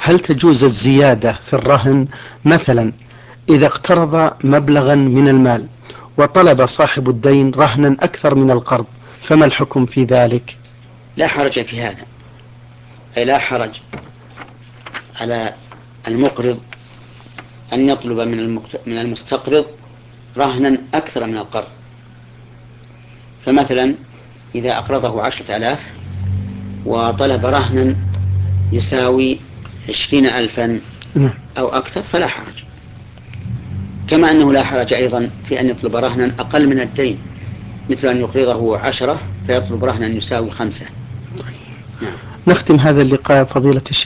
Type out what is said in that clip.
هل تجوز الزيادة في الرهن؟ مثلا إذا اقترض مبلغا من المال وطلب صاحب الدين رهنا أكثر من القرض، فما الحكم في ذلك؟ لا حرج في هذا، أي لا حرج على المقرض أن يطلب من المستقرض رهنا أكثر من القرض. فمثلا إذا أقرضه 10,000 وطلب رهنا يساوي 20,000 أو أكثر فلا حرج. كما أنه لا حرج أيضا في أن يطلب رهنا أقل من الدين، مثل أن يقرضه 10 فيطلب رهنا يساوي 5. نختم هذا اللقاء فضيلة الشيخ